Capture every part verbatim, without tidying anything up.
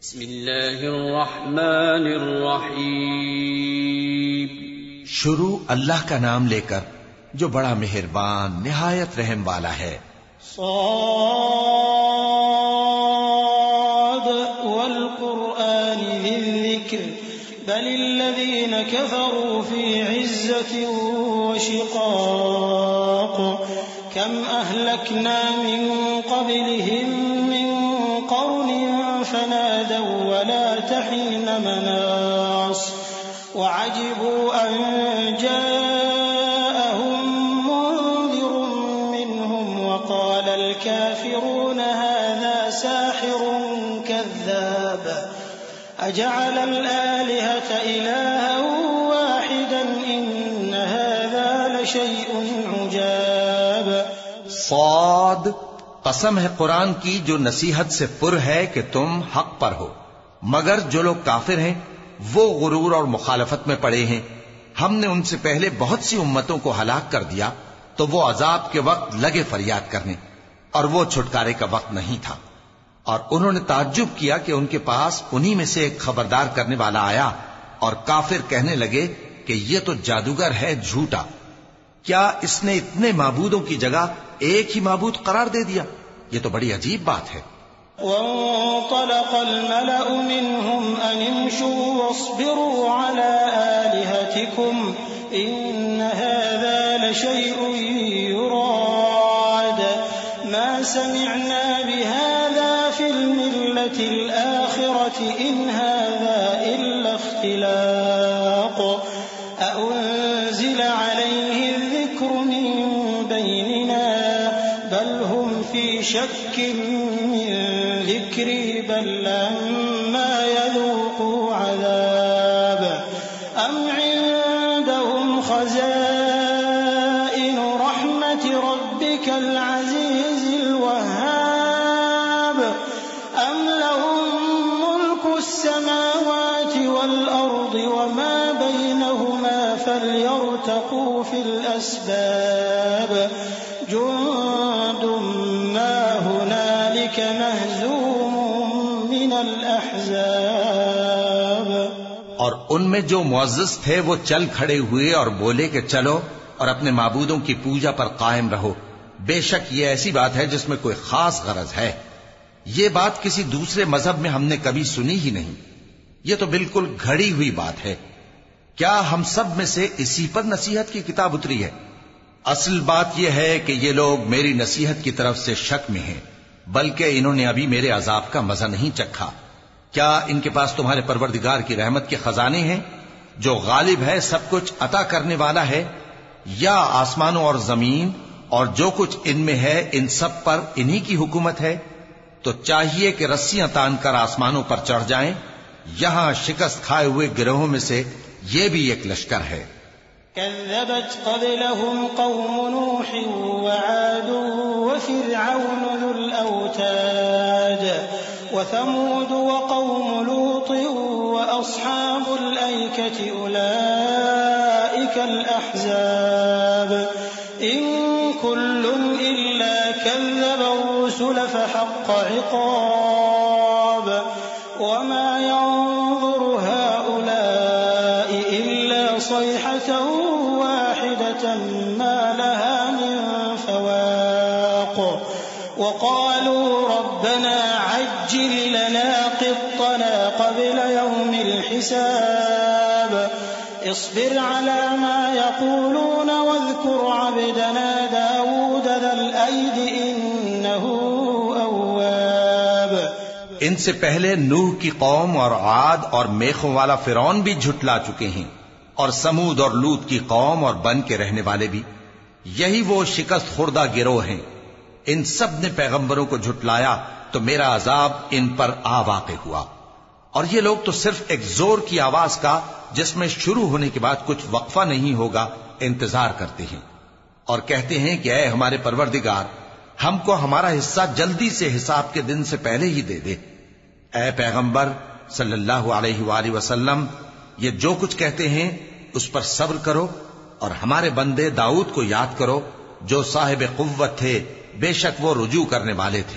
بسم اللہ الرحمن الرحیم. شروع اللہ کا نام لے کر جو بڑا مہربان نہایت رحم والا ہے. صاد والقرآن ذی الذکر بل الذین کفروا فی عزة وشقاق کم اہلکنا من قبلهم من قرن فنادوا ولا تحين مناص وعجبوا أن جاءهم منذر منهم وقال الكافرون هذا ساحر كذاب أجعل الآلهة إلها واحدا إن هذا لشيء عجاب. صاد، قسم ہے قرآن کی جو نصیحت سے پر ہے کہ تم حق پر ہو، مگر جو لوگ کافر ہیں وہ غرور اور مخالفت میں پڑے ہیں. ہم نے ان سے پہلے بہت سی امتوں کو ہلاک کر دیا تو وہ عذاب کے وقت لگے فریاد کرنے، اور وہ چھٹکارے کا وقت نہیں تھا. اور انہوں نے تعجب کیا کہ ان کے پاس انہی میں سے ایک خبردار کرنے والا آیا، اور کافر کہنے لگے کہ یہ تو جادوگر ہے جھوٹا. کیا اس نے اتنے معبودوں کی جگہ ایک ہی معبود قرار دے دیا؟ یہ تو بڑی عجیب بات ہے. وانطلق الملأ منهم أن امشوا واصبروا على آلهتكم إن هذا لشيء يراد ما سمعنا بهذا في الملة الآخرة إن هذا إلا اختلاق أأنزل عليه الذكر من بيننا بل هم في شك من ذكري بل لما يذوقوا عذاب أم عندهم خزائن رحمة ربك العزيز الوهاب أم لهم ملك السماوات والأرض وما بينهما فليرتقوا في الأسباب جند ما هنالك مهزوم من الأحزاب. اور ان میں جو معزز تھے وہ چل کھڑے ہوئے اور بولے کہ چلو اور اپنے معبودوں کی پوجا پر قائم رہو. بے شک یہ ایسی بات ہے جس میں کوئی خاص غرض ہے. یہ بات کسی دوسرے مذہب میں ہم نے کبھی سنی ہی نہیں. یہ تو بالکل گھڑی ہوئی بات ہے. کیا ہم سب میں سے اسی پر نصیحت کی کتاب اتری ہے؟ اصل بات یہ ہے کہ یہ لوگ میری نصیحت کی طرف سے شک میں ہیں، بلکہ انہوں نے ابھی میرے عذاب کا مزہ نہیں چکھا. کیا ان کے پاس تمہارے پروردگار کی رحمت کے خزانے ہیں جو غالب ہے، سب کچھ عطا کرنے والا ہے؟ یا آسمانوں اور زمین اور جو کچھ ان میں ہے ان سب پر انہی کی حکومت ہے؟ تو چاہیے کہ رسیاں تان کر آسمانوں پر چڑھ جائیں. یہاں شکست کھائے ہوئے گروہوں میں سے یہ بھی ایک لشکر ہے. كذبت قبلهم قوم نوح وعاد وفرعون ذو الأوتاد وثمود وقوم لوط وأصحاب الأيكة أولئك الأحزاب إن كل إلا كذب الرسل فحق عقاب وما ينظر هؤلاء إلا صيحة واحدة ما لها من فواق وقالوا ربنا عجل لنا قطنا قبل يوم الحساب اصبر على ما يقولون واذكر عبدنا داود ذا الأيد إنه أواب. ان سے پہلے نوح کی قوم اور عاد اور میخوں والا فرعون بھی جھٹلا چکے ہیں، اور سمود اور لوط کی قوم اور بن کے رہنے والے بھی. یہی وہ شکست خوردہ گروہ ہیں. ان سب نے پیغمبروں کو جھٹلایا تو میرا عذاب ان پر آ واقع ہوا. اور یہ لوگ تو صرف ایک زور کی آواز کا جس میں شروع ہونے کے بعد کچھ وقفہ نہیں ہوگا انتظار کرتے ہیں، اور کہتے ہیں کہ اے ہمارے پروردگار، ہم کو ہمارا حصہ جلدی سے حساب کے دن سے پہلے ہی دے دے. اے پیغمبر صلی اللہ علیہ وآلہ وسلم، یہ جو کچھ کہتے ہیں اس پر صبر کرو، اور ہمارے بندے داؤد کو یاد کرو جو صاحب قوت تھے، بے شک وہ رجوع کرنے والے تھے.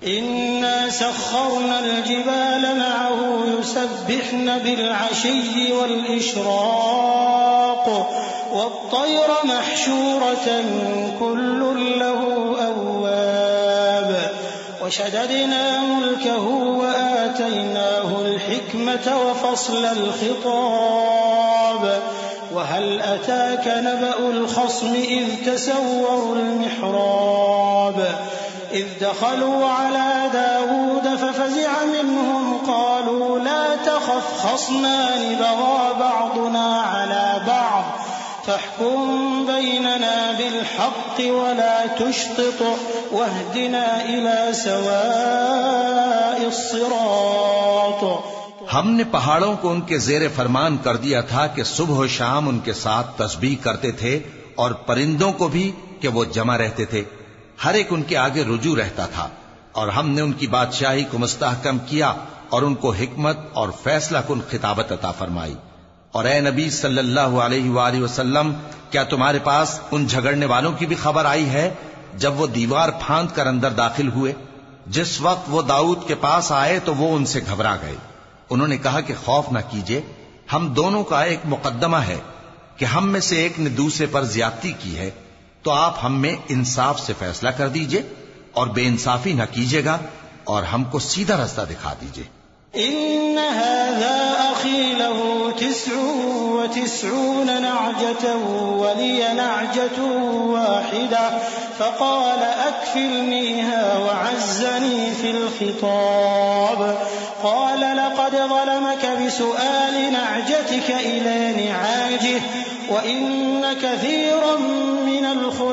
إنا سخرنا الجبال معه يسبحن بالعشي والإشراق والطير محشورة كل له أواب وشددنا ملكه وآتيناه الحكمة وفصل الخطاب وهل أتاك نبأ الخصم إذ تسوروا المحراب إذ دخلوا على داود ففزع منهم قالوا لا تخف خصمان بغى بعضنا على بعض فاحكم بيننا بالحق ولا تشطط واهدنا إلى سواء الصراط. ہم نے پہاڑوں کو ان کے زیر فرمان کر دیا تھا کہ صبح و شام ان کے ساتھ تسبیح کرتے تھے اور پرندوں کو بھی کہ وہ جمع رہتے تھے، ہر ایک ان کے آگے رجوع رہتا تھا، اور ہم نے ان کی بادشاہی کو مستحکم کیا اور ان کو حکمت اور فیصلہ کن خطابت عطا فرمائی. اور اے نبی صلی اللہ علیہ وآلہ وسلم، کیا تمہارے پاس ان جھگڑنے والوں کی بھی خبر آئی ہے جب وہ دیوار پھاند کر اندر داخل ہوئے؟ جس وقت وہ داؤد کے پاس آئے تو وہ ان سے گھبرا گئے. انہوں نے کہا کہ خوف نہ کیجیے، ہم دونوں کا ایک مقدمہ ہے کہ ہم میں سے ایک نے دوسرے پر زیادتی کی ہے، تو آپ ہم میں انصاف سے فیصلہ کر دیجئے اور بے انصافی نہ کیجیے گا اور ہم کو سیدھا راستہ دکھا دیجئے. إن هذا أخي له تسع وتسعون نعجة ولي نعجة واحدة فقال أكفلنيها وعزني في الخطاب. قال لقد ظلمك بسؤال نعجتك إلى نعاجه وإن كثيرا من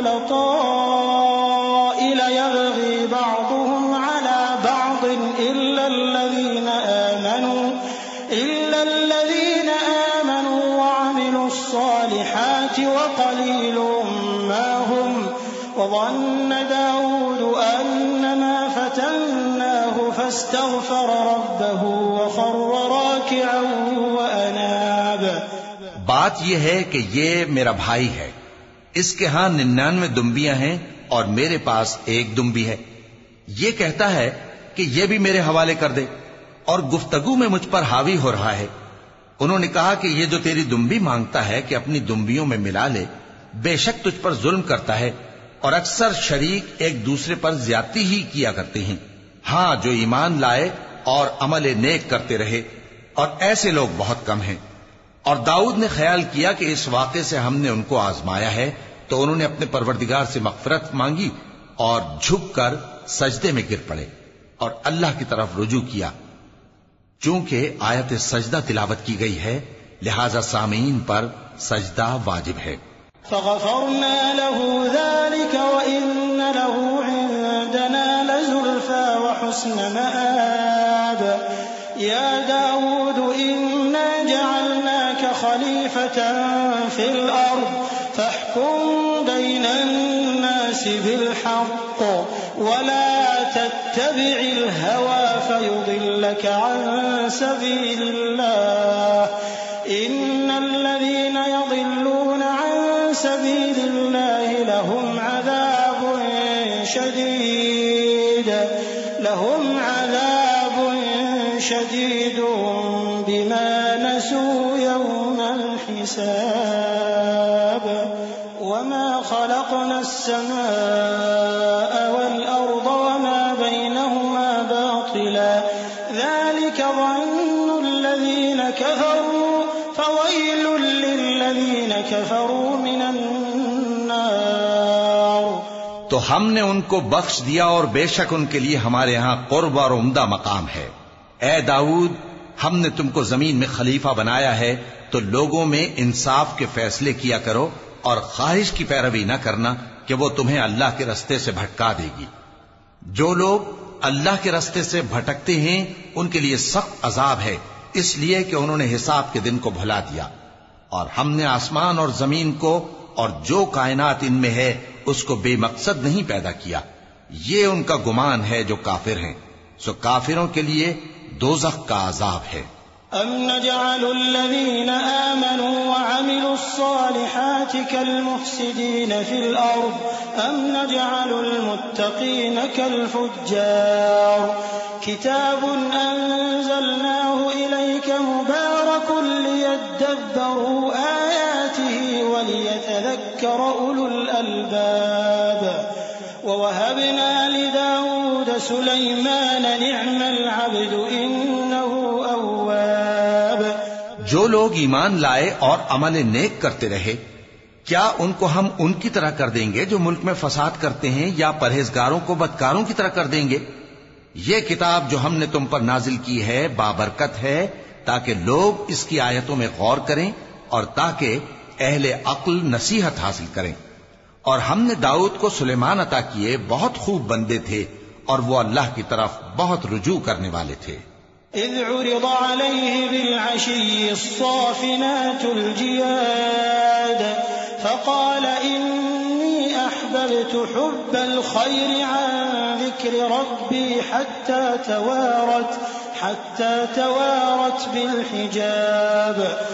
الخلطاء ليبغي بعضهم على بعض إلا الذين آمنوا إلا الذين آمنوا وعملوا الصالحات وقليل ما هم. وظن داود أنما فتناه فاستغفر ربه وخر راكعا وأناب. بات یہ ہے کہ یہ میرا بھائی ہے، اس کے ہاں ننانوے دمبیاں ہیں اور میرے پاس ایک دمبی ہے. یہ کہتا ہے کہ یہ بھی میرے حوالے کر دے اور گفتگو میں مجھ پر حاوی ہو رہا ہے. انہوں نے کہا کہ یہ جو تیری دمبی مانگتا ہے کہ اپنی دمبیوں میں ملا لے، بے شک تجھ پر ظلم کرتا ہے اور اکثر شریک ایک دوسرے پر زیادتی ہی کیا کرتے ہیں. ہاں، جو ایمان لائے اور عمل نیک کرتے رہے، اور ایسے لوگ بہت کم ہیں. اور داؤد نے خیال کیا کہ اس واقعے سے ہم نے ان کو آزمایا ہے، تو انہوں نے اپنے پروردگار سے مغفرت مانگی اور جھک کر سجدے میں گر پڑے اور اللہ کی طرف رجوع کیا. چونکہ آیت سجدہ تلاوت کی گئی ہے لہذا سامعین پر سجدہ واجب ہے. فغفرنا له ذلك وإن له عندنا لزلفى وحسن مآب. يا داود إنا جعلناك خليفة في الأرض فاحكم بين الناس بالحق ولا تتبع الهوى فيضلك عن سبيل الله. إن الذين يضلون عن سبيل الله لهم عذاب شديد لهم عذاب شديد بما نسوا يوم الحساب. وما خلقنا السماء والأرض وما بينهما باطلا ذلك ظن الذين كفروا فويل للذين كفروا من النار. تو ہم نے ان کو بخش دیا اور بے شک ان کے لیے ہمارے ہاں قرب اور عمدہ مقام ہے. اے داؤد، ہم نے تم کو زمین میں خلیفہ بنایا ہے تو لوگوں میں انصاف کے فیصلے کیا کرو اور خواہش کی پیروی نہ کرنا کہ وہ تمہیں اللہ کے رستے سے بھٹکا دے گی. جو لوگ اللہ کے رستے سے بھٹکتے ہیں ان کے لیے سخت عذاب ہے، اس لیے کہ انہوں نے حساب کے دن کو بھلا دیا. اور ہم نے آسمان اور زمین کو اور جو کائنات ان میں ہے اس کو بے مقصد نہیں پیدا کیا. یہ ان کا گمان ہے جو کافر ہیں، سو کافروں کے لیے دوزخ کا عذاب ہے. أَمْ نَجْعَلُ الَّذِينَ آمَنُوا وَعَمِلُوا الصَّالِحَاتِ كَالْمُفْسِدِينَ فِي الْأَرْضِ أَمْ نَجْعَلُ الْمُتَّقِينَ كَالْفُجَّارِ كِتَابٌ أَنزَلْنَاهُ إِلَيْكَ مُبَارَكٌ لِيَدَّبَّرُوا آيَاتِهِ وَلِيَتَذَكَّرَ أُولُو الْأَلْبَابِ وَوَهَبْنَا لِدَاوُودَ سُلَيْمَانَ نِعْمَ الْعَبْدُ إِنَّهُ أَوَّابٌ۔ جو لوگ ایمان لائے اور عمل نیک کرتے رہے، کیا ان کو ہم ان کی طرح کر دیں گے جو ملک میں فساد کرتے ہیں، یا پرہیزگاروں کو بدکاروں کی طرح کر دیں گے؟ یہ کتاب جو ہم نے تم پر نازل کی ہے بابرکت ہے، تاکہ لوگ اس کی آیتوں میں غور کریں اور تاکہ اہل عقل نصیحت حاصل کریں۔ اور ہم نے داؤد کو سلیمان عطا کیے، بہت خوب بندے تھے اور وہ اللہ کی طرف بہت رجوع کرنے والے تھے۔ إذ عرض عليه بالعشي الصافنات الجياد فقال إني أحببت حب الخير عن ذكر ربي حتى توارت حتى توارت بالحجاب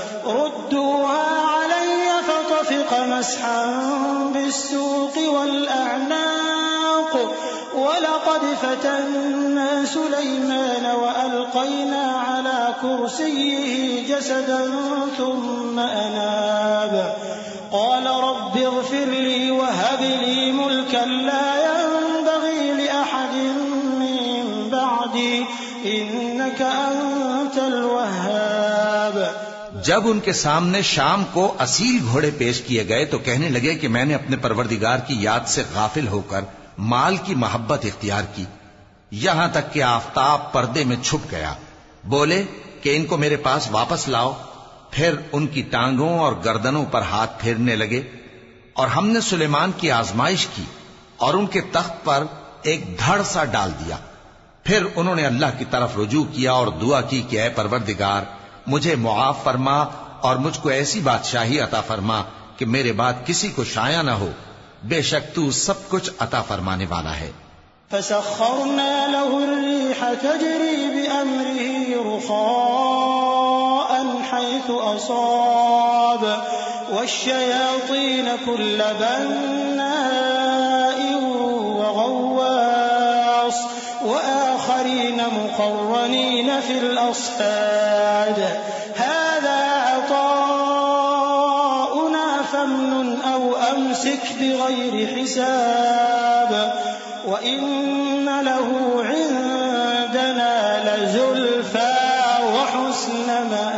ردوها علي فطفق مسحا بالسوق والأعناق ولقد فتنا سليمان وألقينا على كرسيه جسدا ثم أناب قال رب اغفر لي وهب لي ملكا لا ينبغي لأحد من بعدي إنك أنت الوهاب۔ جب ان کے سامنے شام کو اصیل گھوڑے پیش کیے گئے تو کہنے لگے کہ میں نے اپنے پروردگار کی یاد سے غافل ہو کر مال کی محبت اختیار کی، یہاں تک کہ آفتاب پردے میں چھپ گیا۔ بولے کہ ان کو میرے پاس واپس لاؤ۔ پھر ان کی ٹانگوں اور گردنوں پر ہاتھ پھیرنے لگے، اور ہم نے سلیمان کی آزمائش کی اور ان کے تخت پر ایک دھڑ سا ڈال دیا۔ پھر انہوں نے اللہ کی طرف رجوع کیا اور دعا کی کہ اے پروردگار مجھے معاف فرما اور مجھ کو ایسی بادشاہی عطا فرما کہ میرے بعد کسی کو شایع نہ ہو، بے شک تو سب کچھ عطا فرمانے والا ہے۔ فسخرنا له الريح تجري بأمره رخاء حيث أصاب والشياطين كل بناء وغواص وآخرين مقرنين في الأصفاد هذا عطاؤنا فامنن أو أمسك بغير حساب وَإِنَّ لَهُ عِندَنَا لَزُلْفَىٰ وَحُسْنَ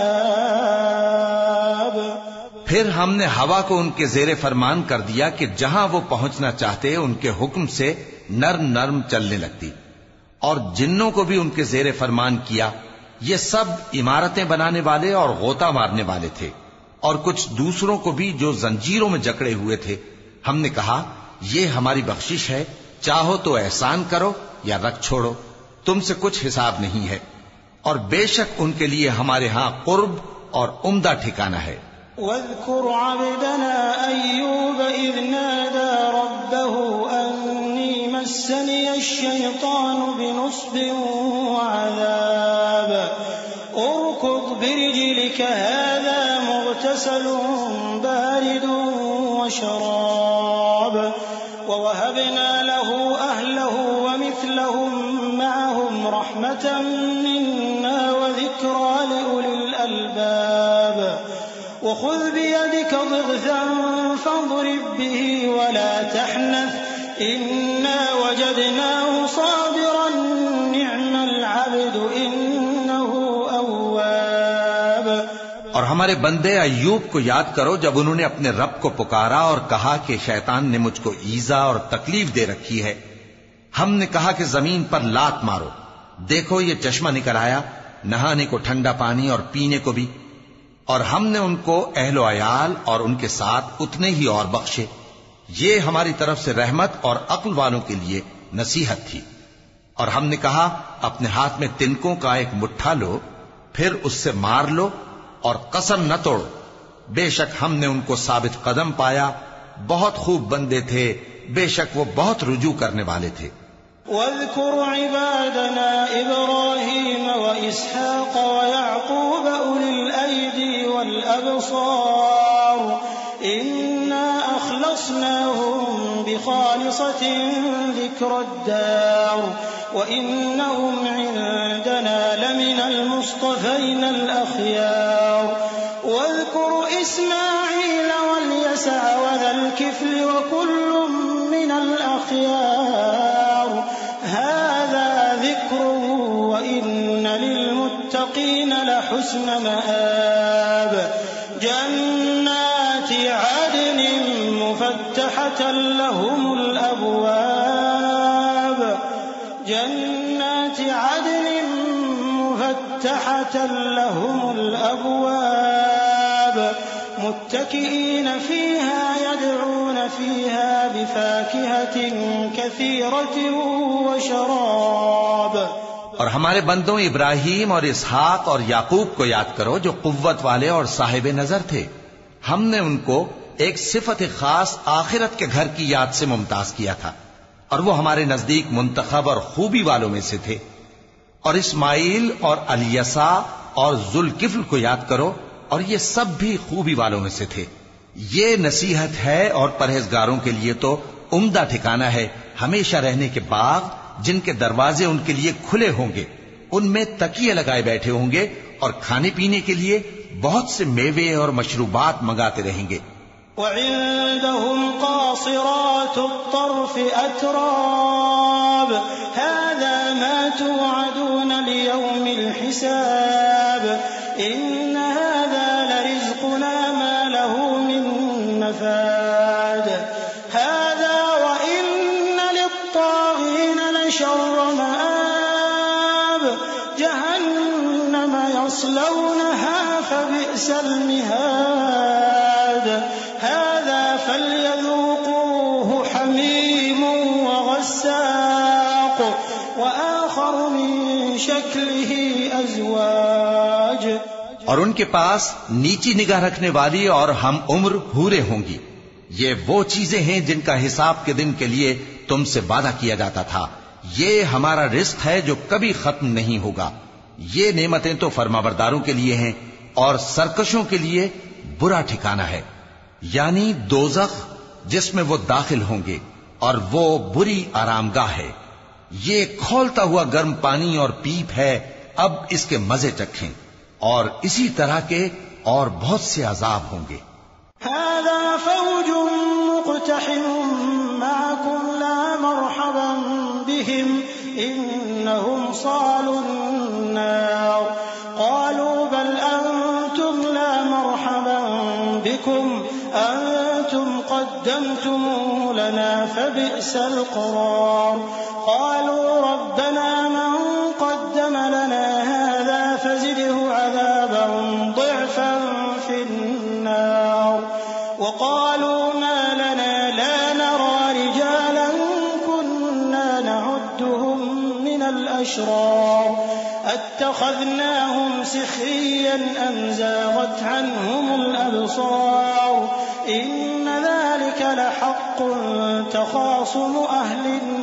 مَآبٍ۔ پھر ہم نے ہوا کو ان کے زیر فرمان کر دیا کہ جہاں وہ پہنچنا چاہتے ان کے حکم سے نرم نرم چلنے لگتی، اور جنوں کو بھی ان کے زیر فرمان کیا۔ یہ سب عمارتیں بنانے والے اور غوطہ مارنے والے تھے، اور کچھ دوسروں کو بھی جو زنجیروں میں جکڑے ہوئے تھے۔ ہم نے کہا یہ ہماری بخشش ہے، چاہو تو احسان کرو یا رکھ چھوڑو، تم سے کچھ حساب نہیں ہے، اور بے شک ان کے لیے ہمارے ہاں قرب اور عمدہ ٹھکانہ ہے۔ وَاذْكُرْ عَبْدَنَا أَيُّوبَ إِذْ نَادَى رَبَّهُ أَنِّي مَسَّنِيَ الشَّيْطَانُ بِنُصْبٍ وَعَذَابٍ ارْكُضْ بِرِجْلِكَ هَذَا مُغْتَسَلٌ بَارِدٌ وَشَرَابٌ وَوَهَبْنَا لَهُ أَهْلَهُ وَمِثْلَهُم مَّعَهُمْ رَحْمَةً مِّنَّا وَذِكْرَىٰ لِأُولِي الْأَلْبَابِ وَخُذْ بِيَدِكَ ضِغْثًا فَاضْرِب بِّهِ وَلَا تَحْنَثْ إِنَّا وَجَدْنَاهُ صَابِرًا نِّعْمَ الْعَبْدُ إِنَّهُ أَوَّابٌ۔ اور ہمارے بندے ایوب کو یاد کرو جب انہوں نے اپنے رب کو پکارا اور کہا کہ شیطان نے مجھ کو ایذا اور تکلیف دے رکھی ہے۔ ہم نے کہا کہ زمین پر لات مارو، دیکھو یہ چشمہ نکل آیا، نہانے کو ٹھنڈا پانی اور پینے کو بھی، اور ہم نے ان کو اہل و عیال اور ان کے ساتھ اتنے ہی اور بخشے۔ یہ ہماری طرف سے رحمت اور عقل والوں کے لیے نصیحت تھی۔ اور ہم نے کہا اپنے ہاتھ میں تنکوں کا ایک مٹھا لو، پھر اس سے مار لو اور قسم نہ توڑو، بے شک ہم نے ان کو ثابت قدم پایا، بہت خوب بندے تھے، بے شک وہ بہت رجوع کرنے والے تھے۔ واذكر عبادنا إبراهيم وإسحاق ويعقوب أولي الأيدي والأبصار إنا أخلصناهم بخالصة ذكر الدار وإنهم عندنا لمن المصطفين الأخيار واذكر إسماعيل واليسع وذا الكفل وكل من الأخيار هذا ذكر وإن للمتقين لحسن مآب جنات عدن مفتحة لهم الأبواب جنات عدن مفتحة لهم الأبواب متكئين فيها يدعون فيها بفاكهة كثيرة وشراب. اور ہمارے بندوں ابراہیم اور اسحاق اور یعقوب کو یاد کرو جو قوت والے اور صاحب نظر تھے. ہم نے ان کو ایک صفت خاص آخرت کے گھر کی یاد سے ممتاز کیا تھا اور وہ ہمارے نزدیک منتخب اور خوبی والوں میں سے تھے. اور اسماعیل اور الیسع اور ذوالکفل کو یاد کرو اور یہ سب بھی خوبی والوں میں سے تھے. یہ نصیحت ہے اور پرہیزگاروں کے لیے تو عمدہ ٹھکانہ ہے ہمیشہ رہنے کے باغ جن کے دروازے ان کے لیے کھلے ہوں گے, ان میں تکیے لگائے بیٹھے ہوں گے اور کھانے پینے کے لیے بہت سے میوے اور مشروبات منگاتے رہیں گے. وعندهم قاصرات الطرف أتراب هذا ما توعدون ليوم الحساب إن هذا لرزقنا ما له من نفاد هذا وإن للطاغين لشر مآب جهنم يصلونها فبئس المهاد هذا فليذوقوه حميم وغساق وآخر من شكله أزواج. اور ان کے پاس نیچی نگاہ رکھنے والی اور ہم عمر حوریں ہوں گی. یہ وہ چیزیں ہیں جن کا حساب کے دن کے لیے تم سے وعدہ کیا جاتا تھا. یہ ہمارا رزق ہے جو کبھی ختم نہیں ہوگا. یہ نعمتیں تو فرمانبرداروں کے لیے ہیں اور سرکشوں کے لیے برا ٹھکانہ ہے, یعنی دوزخ جس میں وہ داخل ہوں گے اور وہ بری آرام گاہ ہے. یہ کھولتا ہوا گرم پانی اور پیپ ہے, اب اس کے مزے چکھیں. اور اسی طرح کے اور بہت سے عذاب ہوں گے. هذا فوج مقتحم معكم لا مرحبا بهم إنهم صالوا النار قالوا بل أنتم لا مرحبا بكم أنتم قدمتموه لنا فبئس القرار قالوا ربنا من قدم لنا هذا فزده عذابا ضعفا في النار وقالوا ما لنا لا نرى رجالا كنا نعدهم من الأشرار اتخذناهم سخريا أم زاغت عنهم الأبصار إن ذلك لحق تخاصم أهل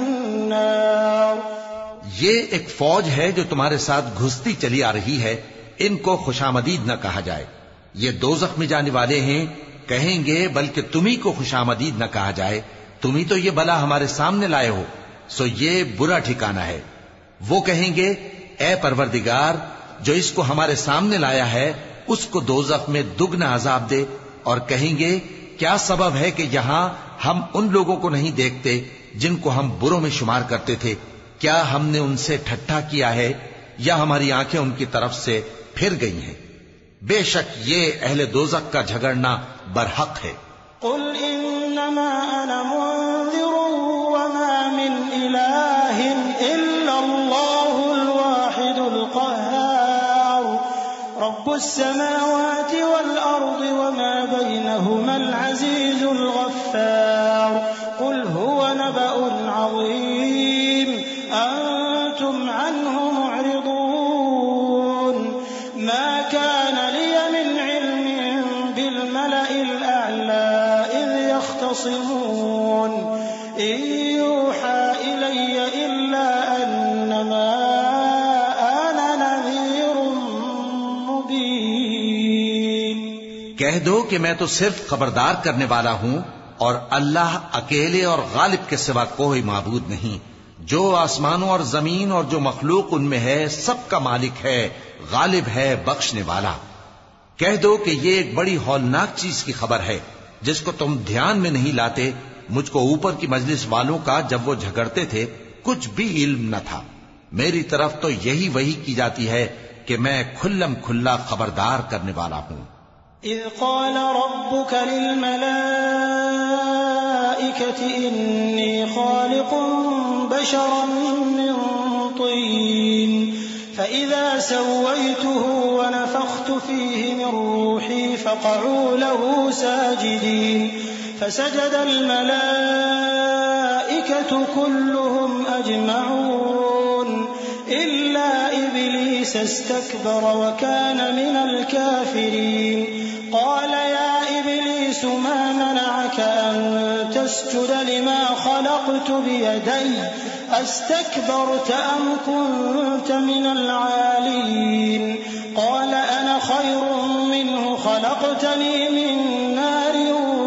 النار. یہ ایک فوج ہے جو تمہارے ساتھ گھستی چلی آ رہی ہے, ان کو خوشامدید نہ کہا جائے. یہ دوزخ میں جانے والے ہیں, کہیں گے بلکہ تمہیں کو خوشامدید نہ کہا جائے, تمہیں تو یہ بلا ہمارے سامنے لائے ہو, سو یہ برا ٹھکانہ ہے. وہ کہیں گے اے پروردگار جو اس کو ہمارے سامنے لایا ہے اس کو دوزخ میں دگنا عذاب دے, اور کہیں گے کیا سبب ہے کہ یہاں ہم ان لوگوں کو نہیں دیکھتے جن کو ہم بروں میں شمار کرتے تھے؟ کیا ہم نے ان سے ٹھٹھا کیا ہے یا ہماری آنکھیں ان کی طرف سے پھر گئی ہیں؟ بے شک یہ اہل دوزخ کا جھگڑنا برحق ہے. قل انما انا منذر وما من اله الا الله الواحد القهار رب السماوات والارض وما بينهما العزيز الغفار قل هو نبأ عظيم انتم عنه معرضون ما كان لي من علم بالملأ الأعلى إذ يختصمون إن يوحى إلي إلا کہہ دو کہ میں تو صرف خبردار کرنے والا ہوں اور اللہ اکیلے اور غالب کے سوا کوئی معبود نہیں، جو آسمانوں اور زمین اور جو مخلوق ان میں ہے سب کا مالک ہے، غالب ہے، بخشنے والا۔ کہہ دو کہ یہ ایک بڑی ہولناک چیز کی خبر ہے جس کو تم دھیان میں نہیں لاتے۔ مجھ کو اوپر کی مجلس والوں کا جب وہ جھگڑتے تھے کچھ بھی علم نہ تھا، میری طرف تو یہی وحی کی جاتی ہے کہ میں کھلم کھلا خبردار کرنے والا ہوں۔ اذ قال ربك للملائكة انی خالق بشرا من طین فإذا سويته ونفخت فيه من روحي فقعوا له ساجدين فسجد الملائكة كلهم أجمعون إلا إبليس استكبر وكان من الكافرين قال يا إبليس ما منعك أن تسجد لما خلقت بيدي أستكبرت أم كنت من العالين قال أنا خير منه خلقتني من نار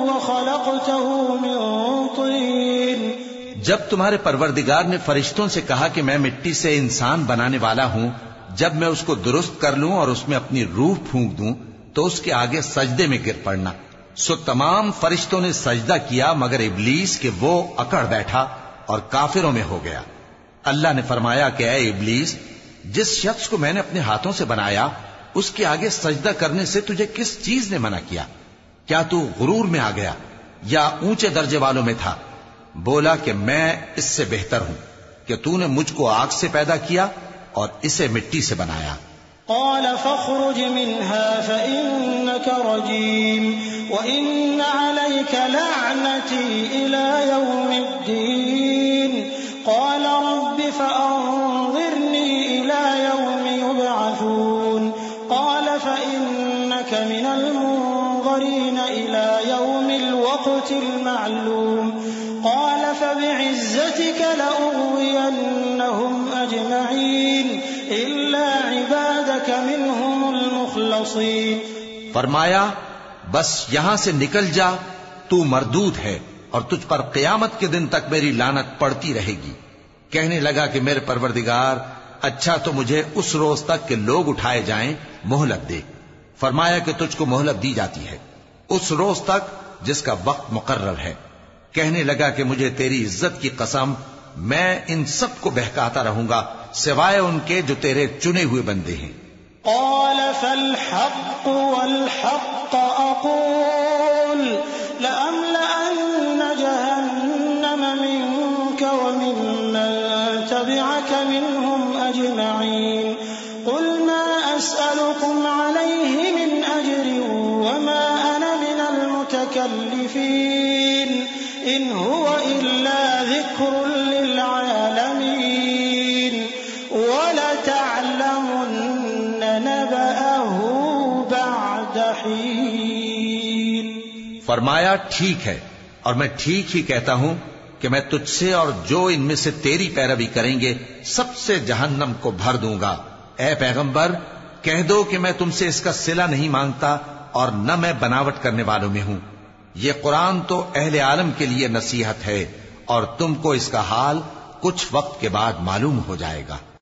وخلقته من طين۔ جب تمہارے پروردگار نے فرشتوں سے کہا کہ میں مٹی سے انسان بنانے والا ہوں، جب میں اس کو درست کر لوں اور اس میں اپنی روح پھونک دوں تو اس کے آگے سجدے میں گر پڑنا، سو تمام فرشتوں نے سجدہ کیا مگر ابلیس کہ وہ اکڑ بیٹھا اور کافروں میں ہو گیا۔ اللہ نے فرمایا کہ اے ابلیس، جس شخص کو میں نے اپنے ہاتھوں سے بنایا اس کے آگے سجدہ کرنے سے تجھے کس چیز نے منع کیا؟ کیا تو غرور میں آ گیا یا اونچے درجے والوں میں تھا؟ بولا کہ میں اس سے بہتر ہوں کہ تو نے مجھ کو آگ سے پیدا کیا اور اسے مٹی سے بنایا۔ قال فاخرج منها فإنك رجيم وإن عليك لعنتي إلى يوم الدين قال رب فأنظرني إلى يوم يبعثون قال فإنك من المنظرين إلى يوم الوقت المعلوم قال فبعزتك لأغوينهم أجمعين إلا عبادك منهم المخلصين۔ فرمایا بس یہاں سے نکل جا، تو مردود ہے اور تجھ پر قیامت کے دن تک میری لعنت پڑتی رہے گی۔ کہنے لگا کہ میرے پروردگار اچھا تو مجھے اس روز تک کہ لوگ اٹھائے جائیں مہلت دے۔ فرمایا کہ تجھ کو مہلت دی جاتی ہے اس روز تک جس کا وقت مقرر ہے۔ کہنے لگا کہ مجھے تیری عزت کی قسم میں ان سب کو بہکاتا رہوں گا سوائے ان کے جو تیرے چنے ہوئے بندے ہیں۔ قال فالحق والحق أقول لأملأن جهنم منك وممن تبعك منهم أجمعين قل ما أسألكم عليه من أجر وما أنا من المتكلفين إن هو إلا ذكر للعالمين ولتعلمن نبأه بعد حين۔ فرمایا ٹھیک ہے، اور میں ٹھیک ہی کہتا ہوں کہ میں تجھ سے اور جو ان میں سے تیری پیروی کریں گے سب سے جہنم کو بھر دوں گا۔ اے پیغمبر کہہ دو کہ میں تم سے اس کا صلہ نہیں مانگتا اور نہ میں بناوٹ کرنے والوں میں ہوں۔ یہ قرآن تو اہل عالم کے لیے نصیحت ہے اور تم کو اس کا حال کچھ وقت کے بعد معلوم ہو جائے گا۔